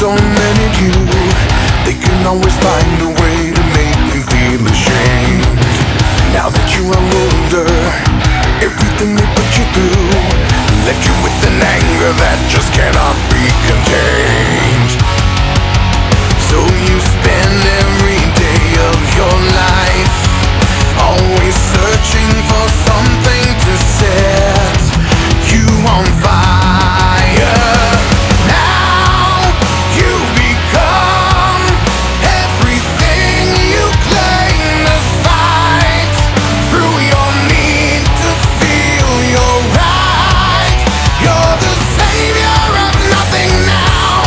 tormented you, they can always find a way to make you feel ashamed. Now that you are older, everything they put you through left you with an anger that just cannot be contained. So you spend every day of your life always searching for something to set you on fire. Now you become everything you claim to fight. Through your need to feel you're right, you're the savior of nothing now.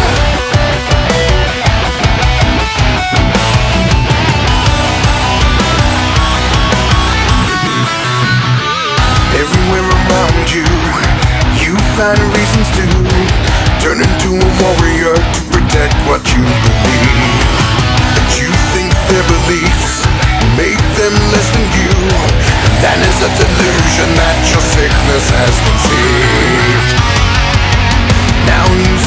Everywhere around you, you find reasons to turn into a warrior to protect what you believe. But you think their beliefs make them less than you, and that is a delusion that your sickness has conceived. Now you